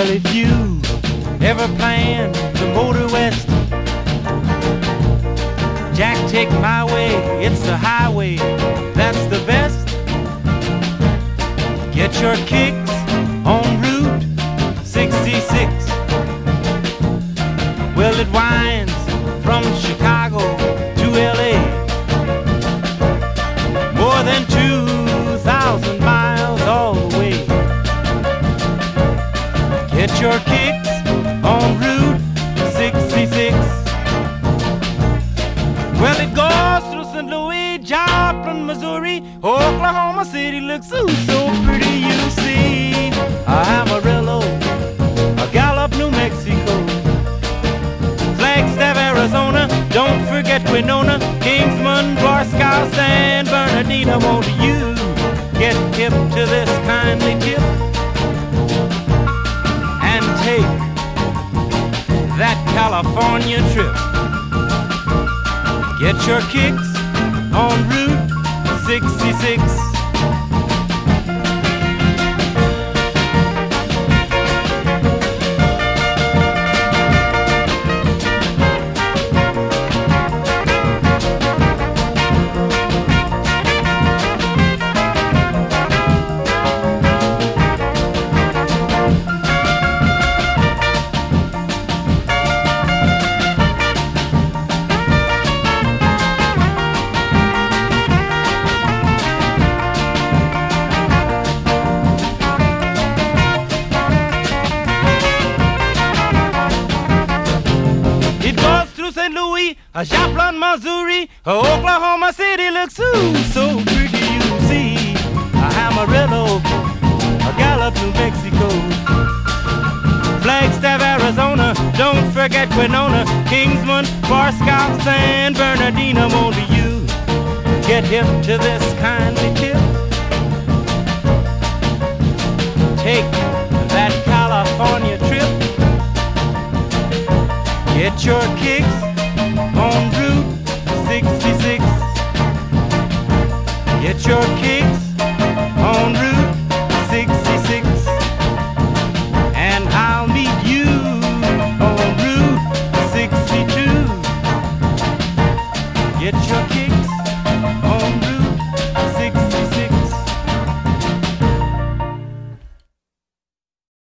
Well, if you ever plan to motor west, Jack, take my way, it's the highway, that's the best. Get your kicks on Route 66. Well, it winds from Chicago to LA, more than 2,000 miles all the way. Get your kicks on Route 66. Well, it goes through St. Louis, Joplin, Missouri, Oklahoma City looks so pretty, you see. Amarillo, Gallup, New Mexico, Flagstaff, Arizona, don't forget Winona, Kingsman, Barstow, San Bernardino. Won't you get hip to this kindly tip and take that California trip? Get your kicks on Route 66. St. Louis, Joplin, Missouri, Oklahoma City looks so pretty, you see. Amarillo, Gallup, New Mexico, Flagstaff, Arizona, don't forget Winona, Kingsman, Barstow, San Bernardino. Won't you get hip to this kindly tip? Take that California trip. Get your kicks on Route 66. Get your kicks